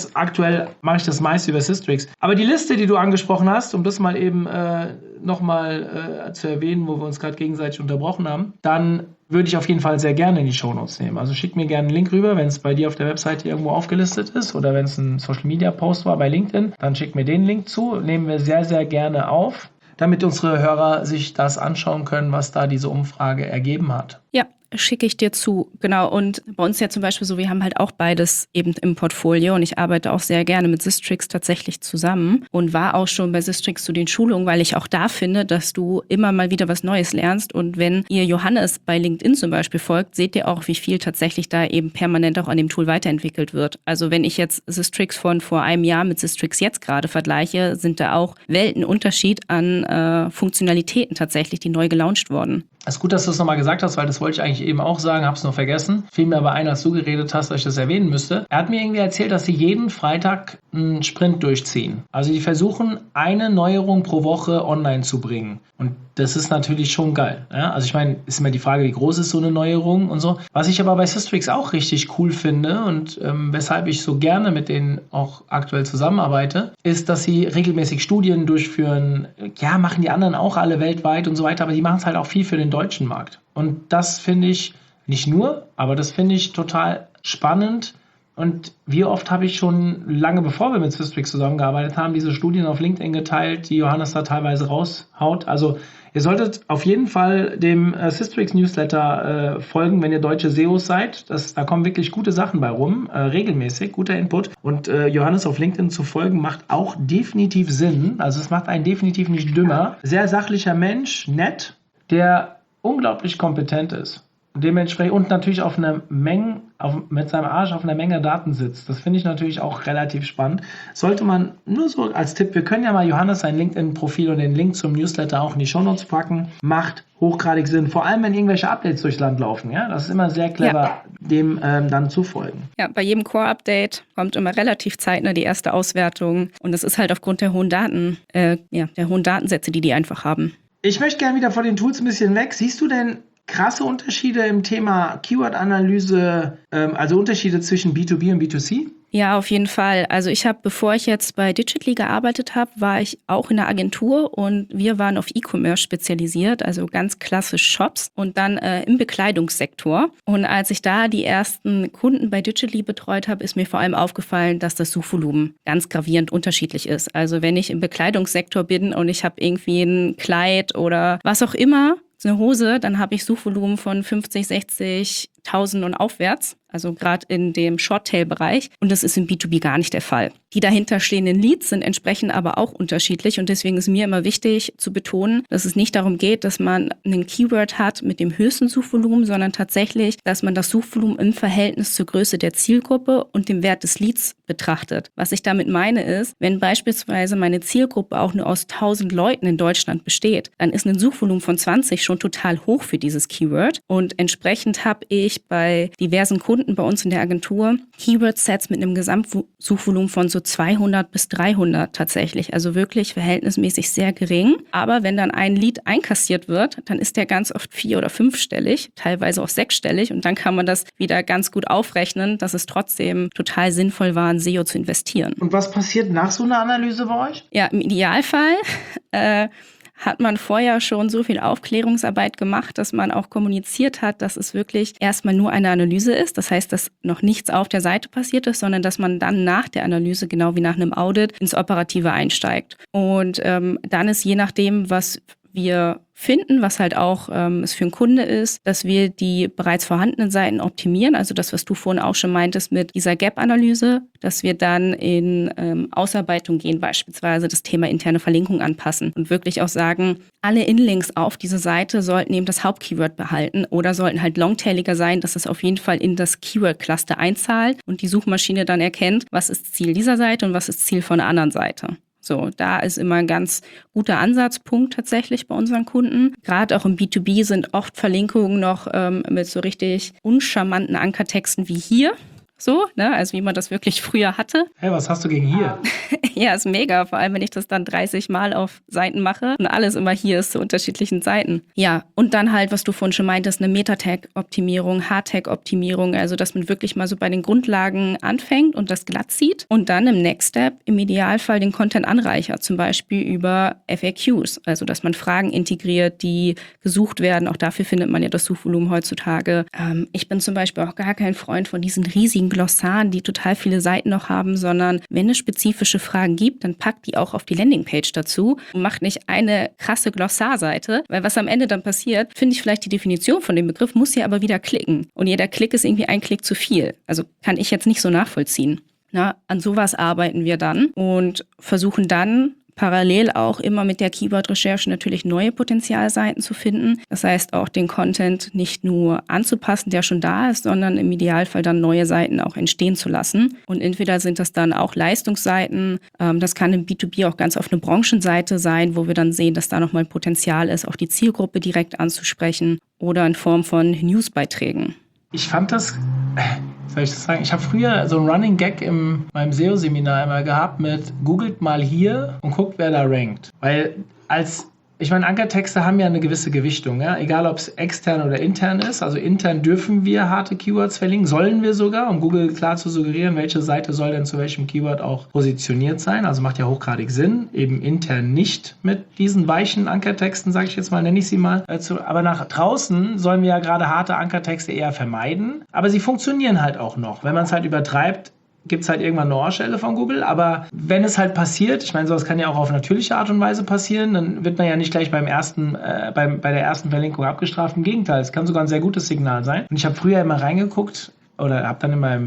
das meiste über Systrix. Aber die Liste, die du angesprochen hast, um das mal eben nochmal zu erwähnen, wo wir uns gerade gegenseitig unterbrochen haben, dann würde ich auf jeden Fall sehr gerne in die Shownotes nehmen. Also schick mir gerne einen Link rüber, wenn es bei dir auf der Webseite irgendwo aufgelistet ist oder wenn es ein Social-Media-Post war bei LinkedIn, dann schick mir den Link zu. Nehmen wir sehr, sehr gerne auf, damit unsere Hörer sich das anschauen können, was da diese Umfrage ergeben hat. Ja, schicke ich dir zu. Genau, und bei uns ja zum Beispiel so, wir haben halt auch beides eben im Portfolio und ich arbeite auch sehr gerne mit Systrix tatsächlich zusammen und war auch schon bei Systrix zu den Schulungen, weil ich auch da finde, dass du immer mal wieder was Neues lernst und wenn ihr Johannes bei LinkedIn zum Beispiel folgt, seht ihr auch, wie viel tatsächlich da eben permanent auch an dem Tool weiterentwickelt wird. Also wenn ich jetzt Systrix von vor einem Jahr mit Systrix jetzt gerade vergleiche, sind da auch Weltenunterschied an Funktionalitäten tatsächlich, die neu gelauncht wurden. Es ist gut, dass du es nochmal gesagt hast, weil das wollte ich eigentlich eben auch sagen, habe es nur vergessen. Fiel mir aber ein, als du geredet hast, dass ich das erwähnen müsste. Er hat mir irgendwie erzählt, dass sie jeden Freitag einen Sprint durchziehen. Also die versuchen, eine Neuerung pro Woche online zu bringen. Und das ist natürlich schon geil. Ja? Also ich meine, ist immer die Frage, wie groß ist so eine Neuerung und so. Was ich aber bei Systrix auch richtig cool finde und weshalb ich so gerne mit denen auch aktuell zusammenarbeite, ist, dass sie regelmäßig Studien durchführen. Ja, machen die anderen auch alle weltweit und so weiter, aber die machen es halt auch viel für den deutschen Markt. Und das finde ich nicht nur, aber das finde ich total spannend. Und wie oft habe ich schon lange bevor wir mit Systrix zusammengearbeitet haben, diese Studien auf LinkedIn geteilt, die Johannes da teilweise raushaut. Also ihr solltet auf jeden Fall dem Systrix-Newsletter folgen, wenn ihr deutsche SEOs seid. Da kommen wirklich gute Sachen bei rum, regelmäßig, guter Input. Und Johannes auf LinkedIn zu folgen macht auch definitiv Sinn. Also es macht einen definitiv nicht dümmer. Sehr sachlicher Mensch, nett, der unglaublich kompetent ist. Dementsprechend und natürlich mit seinem Arsch auf einer Menge Daten sitzt. Das finde ich natürlich auch relativ spannend. Sollte man nur so als Tipp, wir können ja mal Johannes sein LinkedIn-Profil und den Link zum Newsletter auch in die Shownotes packen. Macht hochgradig Sinn, vor allem wenn irgendwelche Updates durchs Land laufen. Ja? Das ist immer sehr clever, dem dann zu folgen. Ja, bei jedem Core-Update kommt immer relativ zeitnah die erste Auswertung und das ist halt aufgrund der hohen Datensätze, die einfach haben. Ich möchte gerne wieder von den Tools ein bisschen weg. Siehst du denn krasse Unterschiede im Thema Keyword-Analyse, also Unterschiede zwischen B2B und B2C? Ja, auf jeden Fall. Also bevor ich jetzt bei Digitally gearbeitet habe, war ich auch in der Agentur und wir waren auf E-Commerce spezialisiert, also ganz klassisch Shops und dann im Bekleidungssektor. Und als ich da die ersten Kunden bei Digitally betreut habe, ist mir vor allem aufgefallen, dass das Suchvolumen ganz gravierend unterschiedlich ist. Also wenn ich im Bekleidungssektor bin und ich habe irgendwie ein Kleid oder was auch immer, eine Hose, dann habe ich Suchvolumen von 50, 60.000 und aufwärts. Also gerade in dem Short-Tail-Bereich. Und das ist im B2B gar nicht der Fall. Die dahinterstehenden Leads sind entsprechend aber auch unterschiedlich. Und deswegen ist mir immer wichtig zu betonen, dass es nicht darum geht, dass man einen Keyword hat mit dem höchsten Suchvolumen, sondern tatsächlich, dass man das Suchvolumen im Verhältnis zur Größe der Zielgruppe und dem Wert des Leads betrachtet. Was ich damit meine ist, wenn beispielsweise meine Zielgruppe auch nur aus 1000 Leuten in Deutschland besteht, dann ist ein Suchvolumen von 20 schon total hoch für dieses Keyword. Und entsprechend habe ich bei diversen Kunden bei uns in der Agentur Keyword-Sets mit einem Gesamtsuchvolumen von so 200 bis 300 tatsächlich. Also wirklich verhältnismäßig sehr gering. Aber wenn dann ein Lead einkassiert wird, dann ist der ganz oft 4- oder 5-stellig, teilweise auch 6-stellig. Und dann kann man das wieder ganz gut aufrechnen, dass es trotzdem total sinnvoll war, in SEO zu investieren. Und was passiert nach so einer Analyse bei euch? Ja, im Idealfall hat man vorher schon so viel Aufklärungsarbeit gemacht, dass man auch kommuniziert hat, dass es wirklich erstmal nur eine Analyse ist. Das heißt, dass noch nichts auf der Seite passiert ist, sondern dass man dann nach der Analyse, genau wie nach einem Audit, ins Operative einsteigt. Und dann ist je nachdem, was wir finden, was halt auch es für einen Kunde ist, dass wir die bereits vorhandenen Seiten optimieren. Also das, was du vorhin auch schon meintest mit dieser Gap-Analyse, dass wir dann in Ausarbeitung gehen, beispielsweise das Thema interne Verlinkung anpassen und wirklich auch sagen, alle Inlinks auf diese Seite sollten eben das Hauptkeyword behalten oder sollten halt longtailiger sein, dass es auf jeden Fall in das Keyword-Cluster einzahlt und die Suchmaschine dann erkennt, was ist Ziel dieser Seite und was ist Ziel von der anderen Seite. So, da ist immer ein ganz guter Ansatzpunkt tatsächlich bei unseren Kunden. Gerade auch im B2B sind oft Verlinkungen noch mit so richtig uncharmanten Ankertexten wie hier. So, ne? Also wie man das wirklich früher hatte. Hey, was hast du gegen hier? Ja, ist mega, vor allem wenn ich das dann 30 Mal auf Seiten mache und alles immer hier ist zu unterschiedlichen Seiten. Ja, und dann halt, was du vorhin schon meintest, eine Meta-Tag-Optimierung, Hard-Tag-Optimierung, also dass man wirklich mal so bei den Grundlagen anfängt und das glatt zieht und dann im Next Step im Idealfall den Content anreichert, zum Beispiel über FAQs, also dass man Fragen integriert, die gesucht werden. Auch dafür findet man ja das Suchvolumen heutzutage. Ich bin zum Beispiel auch gar kein Freund von diesen riesigen Glossaren, die total viele Seiten noch haben, sondern wenn es spezifische Fragen gibt, dann packt die auch auf die Landingpage dazu und macht nicht eine krasse Glossarseite, weil was am Ende dann passiert, finde ich vielleicht die Definition von dem Begriff, muss ja aber wieder klicken. Und jeder Klick ist irgendwie ein Klick zu viel. Also kann ich jetzt nicht so nachvollziehen. Na, an sowas arbeiten wir dann und versuchen dann parallel auch immer mit der Keyword-Recherche natürlich neue Potenzialseiten zu finden. Das heißt auch den Content nicht nur anzupassen, der schon da ist, sondern im Idealfall dann neue Seiten auch entstehen zu lassen. Und entweder sind das dann auch Leistungsseiten, das kann im B2B auch ganz auf eine Branchenseite sein, wo wir dann sehen, dass da nochmal Potenzial ist, auch die Zielgruppe direkt anzusprechen oder in Form von Newsbeiträgen. Ich fand das, soll ich das sagen, ich habe früher so einen Running Gag in meinem SEO-Seminar immer gehabt mit googelt mal hier und guckt, wer da rankt. Weil ich meine, Ankertexte haben ja eine gewisse Gewichtung, ja? Egal ob es extern oder intern ist. Also intern dürfen wir harte Keywords verlinken, sollen wir sogar, um Google klar zu suggerieren, welche Seite soll denn zu welchem Keyword auch positioniert sein. Also macht ja hochgradig Sinn, eben intern nicht mit diesen weichen Ankertexten, sage ich jetzt mal, nenne ich sie mal. Aber nach draußen sollen wir ja gerade harte Ankertexte eher vermeiden. Aber sie funktionieren halt auch noch. Wenn man es halt übertreibt, gibt es halt irgendwann eine Ohrstelle von Google, aber wenn es halt passiert, ich meine, sowas kann ja auch auf natürliche Art und Weise passieren, dann wird man ja nicht gleich bei der ersten Verlinkung abgestraft. Im Gegenteil, es kann sogar ein sehr gutes Signal sein. Und ich habe früher immer reingeguckt oder habe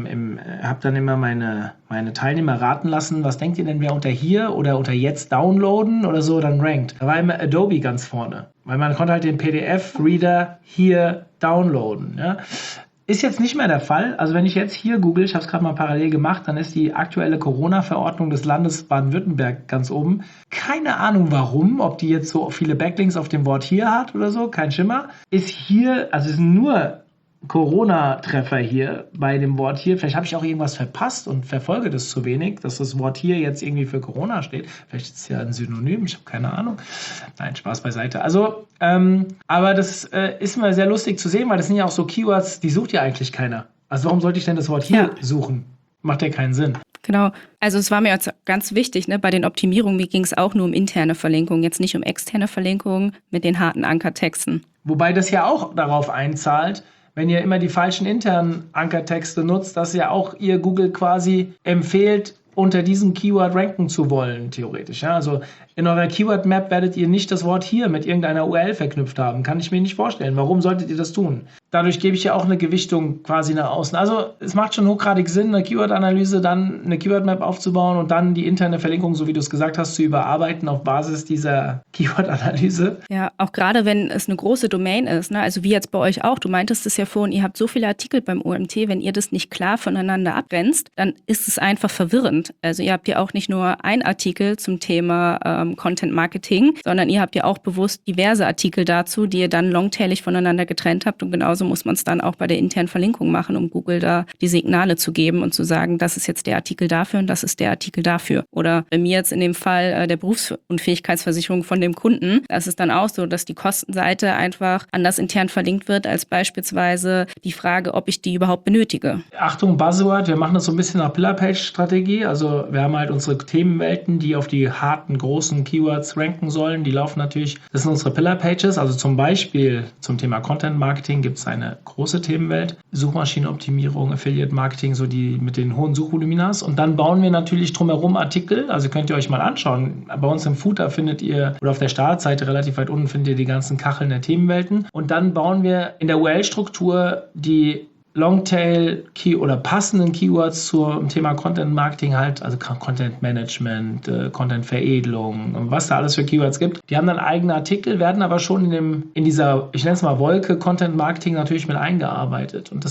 dann immer meine Teilnehmer raten lassen, was denkt ihr denn, wer unter hier oder unter jetzt downloaden oder so dann rankt. Da war immer Adobe ganz vorne, weil man konnte halt den PDF-Reader hier downloaden, ja. Ist jetzt nicht mehr der Fall. Also wenn ich jetzt hier google, ich habe es gerade mal parallel gemacht, dann ist die aktuelle Corona-Verordnung des Landes Baden-Württemberg ganz oben. Keine Ahnung warum, ob die jetzt so viele Backlinks auf dem Wort hier hat oder so, kein Schimmer. Ist hier, also es sind nur Corona-Treffer hier bei dem Wort hier. Vielleicht habe ich auch irgendwas verpasst und verfolge das zu wenig, dass das Wort hier jetzt irgendwie für Corona steht. Vielleicht ist es ja ein Synonym, ich habe keine Ahnung. Nein, Spaß beiseite. Also, aber das ist mal sehr lustig zu sehen, weil das sind ja auch so Keywords, die sucht ja eigentlich keiner. Also warum sollte ich denn das Wort hier suchen? macht ja keinen Sinn. Genau. Also es war mir jetzt ganz wichtig, ne, bei den Optimierungen, mir ging es auch nur um interne Verlinkungen, jetzt nicht um externe Verlinkungen mit den harten Ankertexten. Wobei das ja auch darauf einzahlt, wenn ihr immer die falschen internen Ankertexte nutzt, dass ja auch ihr Google quasi empfiehlt, unter diesem Keyword ranken zu wollen, theoretisch. Ja? Also in eurer Keyword-Map werdet ihr nicht das Wort hier mit irgendeiner URL verknüpft haben. Kann ich mir nicht vorstellen. Warum solltet ihr das tun? Dadurch gebe ich ja auch eine Gewichtung quasi nach außen. Also es macht schon hochgradig Sinn, eine Keyword-Analyse, dann eine Keyword-Map aufzubauen und dann die interne Verlinkung, so wie du es gesagt hast, zu überarbeiten auf Basis dieser Keyword-Analyse. Ja, auch gerade wenn es eine große Domain ist, ne? Also wie jetzt bei euch auch, du meintest es ja vorhin, ihr habt so viele Artikel beim OMT, wenn ihr das nicht klar voneinander abgrenzt, dann ist es einfach verwirrend. Also ihr habt ja auch nicht nur einen Artikel zum Thema Content Marketing, sondern ihr habt ja auch bewusst diverse Artikel dazu, die ihr dann longtailig voneinander getrennt habt und genauso muss man es dann auch bei der internen Verlinkung machen, um Google da die Signale zu geben und zu sagen, das ist jetzt der Artikel dafür und das ist der Artikel dafür. Oder bei mir jetzt in dem Fall der Berufsunfähigkeitsversicherung von dem Kunden, das ist dann auch so, dass die Kostenseite einfach anders intern verlinkt wird als beispielsweise die Frage, ob ich die überhaupt benötige. Achtung, Buzzword, wir machen das so ein bisschen nach Pillar-Page-Strategie. Also wir haben halt unsere Themenwelten, die auf die harten, großen Keywords ranken sollen. Die laufen natürlich, das sind unsere Pillar-Pages. Also zum Beispiel zum Thema Content-Marketing gibt es eine große Themenwelt. Suchmaschinenoptimierung, Affiliate-Marketing, so die mit den hohen Suchvoluminas. Und dann bauen wir natürlich drumherum Artikel. Also könnt ihr euch mal anschauen. Bei uns im Footer findet ihr, oder auf der Startseite relativ weit unten findet ihr die ganzen Kacheln der Themenwelten. Und dann bauen wir in der URL-Struktur die Longtail oder passenden Keywords zum Thema Content Marketing halt, also Content Management, Content Veredelung und was da alles für Keywords gibt. Die haben dann eigene Artikel, werden aber schon in dieser, ich nenne es mal Wolke, Content Marketing natürlich mit eingearbeitet. Und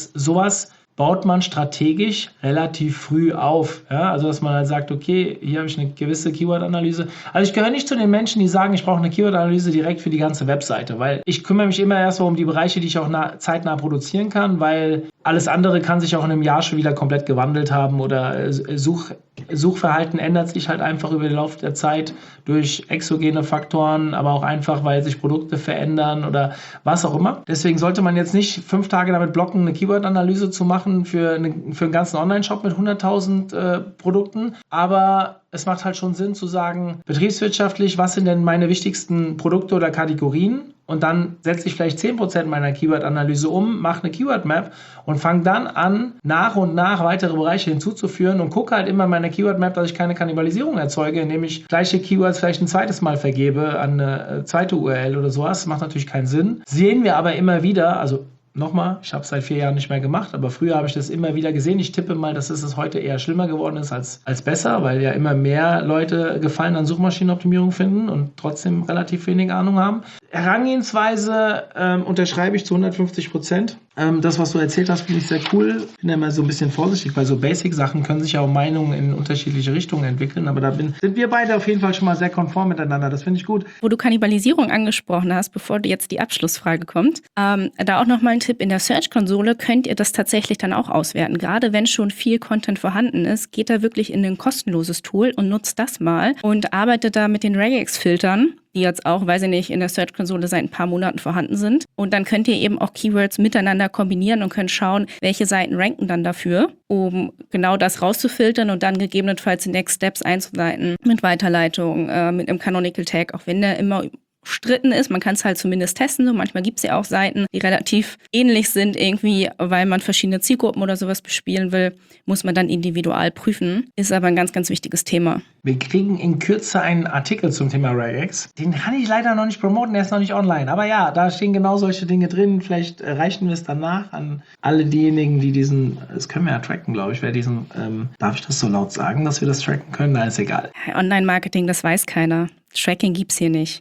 sowas baut man strategisch relativ früh auf. Ja? Also dass man halt sagt, okay, hier habe ich eine gewisse Keyword-Analyse. Also ich gehöre nicht zu den Menschen, die sagen, ich brauche eine Keyword-Analyse direkt für die ganze Webseite, weil ich kümmere mich immer erst mal um die Bereiche, die ich auch zeitnah produzieren kann, weil alles andere kann sich auch in einem Jahr schon wieder komplett gewandelt haben oder Suchverhalten ändert sich halt einfach über den Lauf der Zeit durch exogene Faktoren, aber auch einfach, weil sich Produkte verändern oder was auch immer. Deswegen sollte man jetzt nicht 5 Tage damit blocken, eine Keyword-Analyse zu machen für einen ganzen Online-Shop mit 100.000 Produkten, aber es macht halt schon Sinn zu sagen, betriebswirtschaftlich, was sind denn meine wichtigsten Produkte oder Kategorien? Und dann setze ich vielleicht 10% meiner Keyword-Analyse um, mache eine Keyword-Map und fange dann an, nach und nach weitere Bereiche hinzuzuführen und gucke halt immer in meiner Keyword-Map, dass ich keine Kannibalisierung erzeuge, indem ich gleiche Keywords vielleicht ein zweites Mal vergebe an eine zweite URL oder sowas. Das macht natürlich keinen Sinn. Sehen wir aber immer wieder, also nochmal, ich habe es seit 4 Jahren nicht mehr gemacht, aber früher habe ich das immer wieder gesehen. Ich tippe mal, dass es heute eher schlimmer geworden ist als besser, weil ja immer mehr Leute Gefallen an Suchmaschinenoptimierung finden und trotzdem relativ wenig Ahnung haben. Herangehensweise unterschreibe ich zu 150%. Das, was du erzählt hast, finde ich sehr cool. Ich bin ja immer so ein bisschen vorsichtig, weil so Basic-Sachen können sich ja auch Meinungen in unterschiedliche Richtungen entwickeln, aber da sind wir beide auf jeden Fall schon mal sehr konform miteinander. Das finde ich gut. Wo du Kannibalisierung angesprochen hast, bevor jetzt die Abschlussfrage kommt, da auch nochmal ein Tipp, in der Search-Konsole könnt ihr das tatsächlich dann auch auswerten. Gerade wenn schon viel Content vorhanden ist, geht da wirklich in ein kostenloses Tool und nutzt das mal und arbeitet da mit den Regex-Filtern, die jetzt auch, weiß ich nicht, in der Search-Konsole seit ein paar Monaten vorhanden sind. Und dann könnt ihr eben auch Keywords miteinander kombinieren und könnt schauen, welche Seiten ranken dann dafür, um genau das rauszufiltern und dann gegebenenfalls die Next Steps einzuleiten mit Weiterleitung, mit einem Canonical Tag, auch wenn der immer umstritten ist. Man kann es halt zumindest testen. So. Manchmal gibt es ja auch Seiten, die relativ ähnlich sind irgendwie, weil man verschiedene Zielgruppen oder sowas bespielen will, muss man dann individual prüfen. Ist aber ein ganz, ganz wichtiges Thema. Wir kriegen in Kürze einen Artikel zum Thema Regex. Den kann ich leider noch nicht promoten, der ist noch nicht online. Aber ja, da stehen genau solche Dinge drin. Vielleicht reichen wir es danach an alle diejenigen, die das können wir ja tracken, glaube ich, darf ich das so laut sagen, dass wir das tracken können? Nein, ist egal. Online-Marketing, das weiß keiner. Tracking gibt's hier nicht.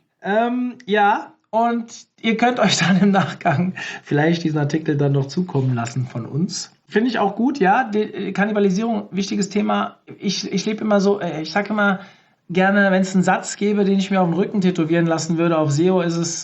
Ja, und ihr könnt euch dann im Nachgang vielleicht diesen Artikel dann noch zukommen lassen von uns. Finde ich auch gut, ja. Die Kannibalisierung, wichtiges Thema. Ich lebe immer so, ich sage immer gerne, wenn es einen Satz gäbe, den ich mir auf den Rücken tätowieren lassen würde, auf SEO ist es,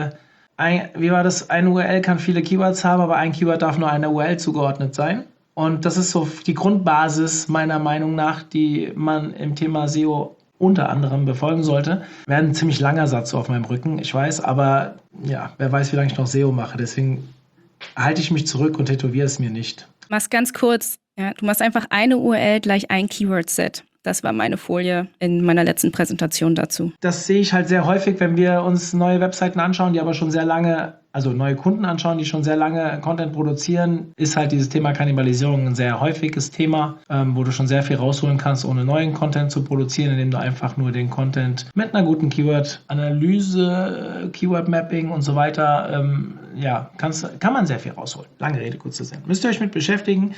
wie war das? Eine URL kann viele Keywords haben, aber ein Keyword darf nur einer URL zugeordnet sein. Und das ist so die Grundbasis meiner Meinung nach, die man im Thema SEO unter anderem befolgen sollte. Wäre ein ziemlich langer Satz so auf meinem Rücken, ich weiß, aber ja, wer weiß, wie lange ich noch SEO mache. Deswegen halte ich mich zurück und tätowiere es mir nicht. Mach's ganz kurz. Ja, du machst einfach eine URL gleich ein Keyword-Set. Das war meine Folie in meiner letzten Präsentation dazu. Das sehe ich halt sehr häufig, wenn wir uns neue Webseiten anschauen, die aber schon sehr lange, also neue Kunden anschauen, die schon sehr lange Content produzieren, ist halt dieses Thema Kannibalisierung ein sehr häufiges Thema, wo du schon sehr viel rausholen kannst, ohne neuen Content zu produzieren, indem du einfach nur den Content mit einer guten Keyword-Analyse, Keyword-Mapping und so weiter, kann man sehr viel rausholen. Lange Rede, kurzer Sinn. Müsst ihr euch mit beschäftigen.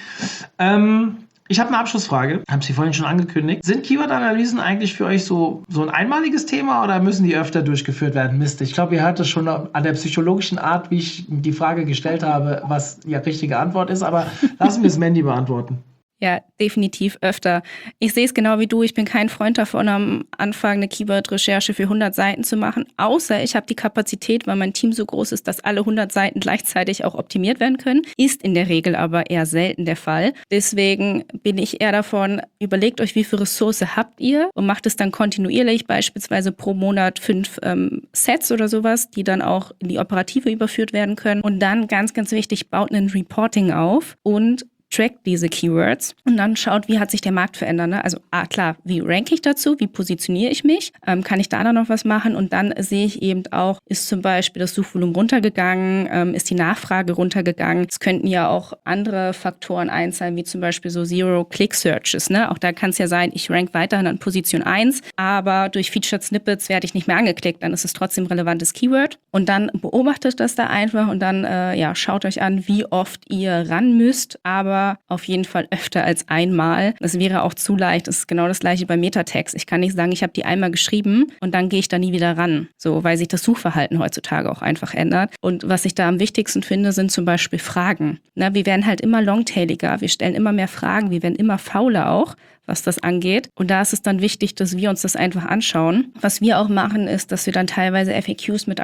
Ich habe eine Abschlussfrage, habe sie vorhin schon angekündigt. Sind Keyword-Analysen eigentlich für euch so ein einmaliges Thema oder müssen die öfter durchgeführt werden? Mist, ich glaube, ihr hört das schon an der psychologischen Art, wie ich die Frage gestellt habe, was die richtige Antwort ist, aber lassen wir es Mandy beantworten. Ja, definitiv öfter. Ich sehe es genau wie du. Ich bin kein Freund davon, am Anfang eine Keyword-Recherche für 100 Seiten zu machen, außer ich habe die Kapazität, weil mein Team so groß ist, dass alle 100 Seiten gleichzeitig auch optimiert werden können. Ist in der Regel aber eher selten der Fall. Deswegen bin ich eher davon, überlegt euch, wie viel Ressource habt ihr und macht es dann kontinuierlich, beispielsweise pro Monat 5 Sets oder sowas, die dann auch in die Operative überführt werden können. Und dann, ganz, ganz wichtig, baut ein Reporting auf und trackt diese Keywords und dann schaut, wie hat sich der Markt verändert. Ne? Also klar, wie ranke ich dazu, wie positioniere ich mich, kann ich da dann noch was machen und dann sehe ich eben auch, ist zum Beispiel das Suchvolumen runtergegangen, ist die Nachfrage runtergegangen. Es könnten ja auch andere Faktoren einzahlen, wie zum Beispiel so Zero-Click-Searches. Ne? Auch da kann es ja sein, ich rank weiterhin an Position 1, aber durch Featured Snippets werde ich nicht mehr angeklickt, dann ist es trotzdem ein relevantes Keyword und dann beobachtet das da einfach und dann schaut euch an, wie oft ihr ran müsst, aber auf jeden Fall öfter als einmal. Das wäre auch zu leicht. Das ist genau das Gleiche bei Metatext. Ich kann nicht sagen, ich habe die einmal geschrieben und dann gehe ich da nie wieder ran. So, weil sich das Suchverhalten heutzutage auch einfach ändert. Und was ich da am wichtigsten finde, sind zum Beispiel Fragen. Na, wir werden halt immer longtailiger. Wir stellen immer mehr Fragen. Wir werden immer fauler auch, was das angeht. Und da ist es dann wichtig, dass wir uns das einfach anschauen. Was wir auch machen, ist, dass wir dann teilweise FAQs mit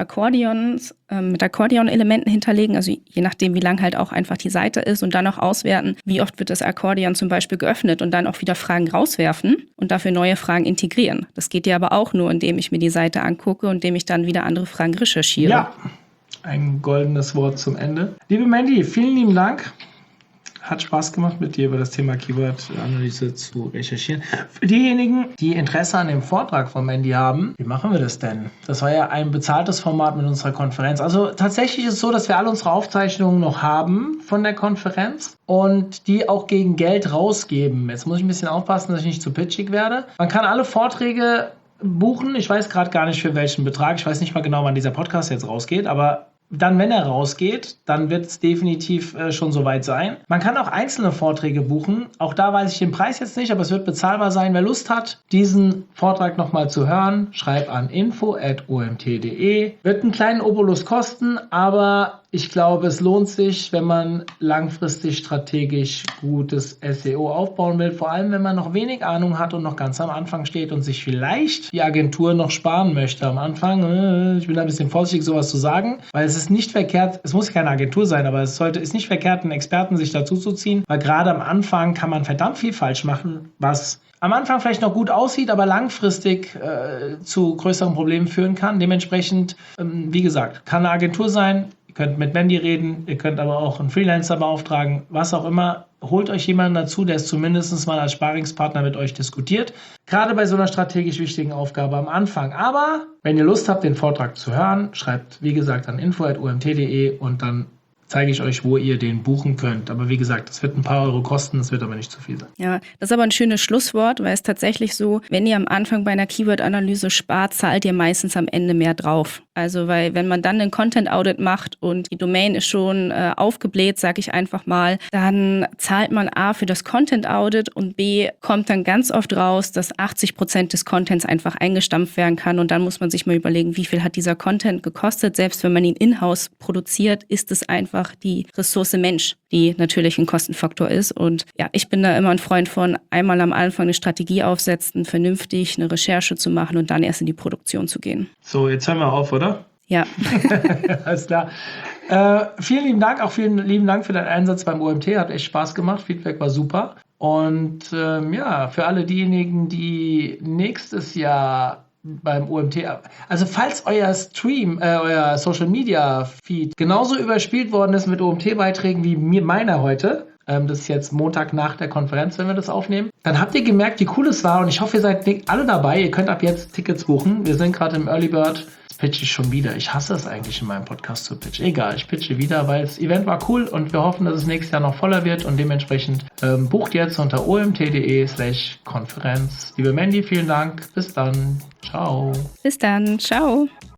Akkordeon-Elementen hinterlegen, also je nachdem, wie lang halt auch einfach die Seite ist und dann auch auswerten, wie oft wird das Akkordeon zum Beispiel geöffnet und dann auch wieder Fragen rauswerfen und dafür neue Fragen integrieren. Das geht ja aber auch nur, indem ich mir die Seite angucke und indem ich dann wieder andere Fragen recherchiere. Ja, ein goldenes Wort zum Ende. Liebe Mandy, vielen lieben Dank. Hat Spaß gemacht, mit dir über das Thema Keyword-Analyse zu recherchieren. Für diejenigen, die Interesse an dem Vortrag von Mandy haben, wie machen wir das denn? Das war ja ein bezahltes Format mit unserer Konferenz. Also tatsächlich ist es so, dass wir alle unsere Aufzeichnungen noch haben von der Konferenz und die auch gegen Geld rausgeben. Jetzt muss ich ein bisschen aufpassen, dass ich nicht zu pitchig werde. Man kann alle Vorträge buchen. Ich weiß gerade gar nicht, für welchen Betrag. Ich weiß nicht mal genau, wann dieser Podcast jetzt rausgeht, aber dann, wenn er rausgeht, dann wird es definitiv schon soweit sein. Man kann auch einzelne Vorträge buchen. Auch da weiß ich den Preis jetzt nicht, aber es wird bezahlbar sein. Wer Lust hat, diesen Vortrag nochmal zu hören, schreibt an info@omt.de. Wird einen kleinen Obolus kosten, aber ich glaube, es lohnt sich, wenn man langfristig strategisch gutes SEO aufbauen will. Vor allem, wenn man noch wenig Ahnung hat und noch ganz am Anfang steht und sich vielleicht die Agentur noch sparen möchte am Anfang. Ich bin da ein bisschen vorsichtig, sowas zu sagen, weil es ist nicht verkehrt, es muss keine Agentur sein, aber ist nicht verkehrt, einen Experten sich dazu zu ziehen, weil gerade am Anfang kann man verdammt viel falsch machen, was am Anfang vielleicht noch gut aussieht, aber langfristig zu größeren Problemen führen kann. Dementsprechend, wie gesagt, kann eine Agentur sein. Ihr könnt mit Mandy reden, ihr könnt aber auch einen Freelancer beauftragen, was auch immer. Holt euch jemanden dazu, der es zumindest mal als Sparingspartner mit euch diskutiert. Gerade bei so einer strategisch wichtigen Aufgabe am Anfang. Aber wenn ihr Lust habt, den Vortrag zu hören, schreibt, wie gesagt, an info@omt.de und dann zeige ich euch, wo ihr den buchen könnt. Aber wie gesagt, das wird ein paar Euro kosten, das wird aber nicht zu viel sein. Ja, das ist aber ein schönes Schlusswort, weil es tatsächlich so, wenn ihr am Anfang bei einer Keyword-Analyse spart, zahlt ihr meistens am Ende mehr drauf. Also, weil wenn man dann einen Content-Audit macht und die Domain ist schon aufgebläht, sage ich einfach mal, dann zahlt man A für das Content-Audit und B kommt dann ganz oft raus, dass 80% des Contents einfach eingestampft werden kann und dann muss man sich mal überlegen, wie viel hat dieser Content gekostet. Selbst wenn man ihn in-house produziert, ist es einfach die Ressource Mensch, die natürlich ein Kostenfaktor ist. Und ja, ich bin da immer ein Freund von, einmal am Anfang eine Strategie aufsetzen, vernünftig eine Recherche zu machen und dann erst in die Produktion zu gehen. So, jetzt hören wir auf, oder? Ja. Alles klar. Vielen lieben Dank, auch vielen lieben Dank für deinen Einsatz beim OMT. Hat echt Spaß gemacht. Feedback war super. Und für alle diejenigen, die nächstes Jahr beim OMT, also falls euer Stream, euer Social Media Feed genauso überspielt worden ist mit OMT-Beiträgen wie meiner heute, Das ist jetzt Montag nach der Konferenz, wenn wir das aufnehmen. Dann habt ihr gemerkt, wie cool es war und ich hoffe, ihr seid alle dabei. Ihr könnt ab jetzt Tickets buchen. Wir sind gerade im Early Bird. Jetzt pitche ich schon wieder. Ich hasse es eigentlich in meinem Podcast zu pitchen. Egal, ich pitche wieder, weil das Event war cool und wir hoffen, dass es nächstes Jahr noch voller wird und dementsprechend bucht jetzt unter omt.de/Konferenz. Liebe Mandy, vielen Dank. Bis dann. Ciao. Bis dann. Ciao.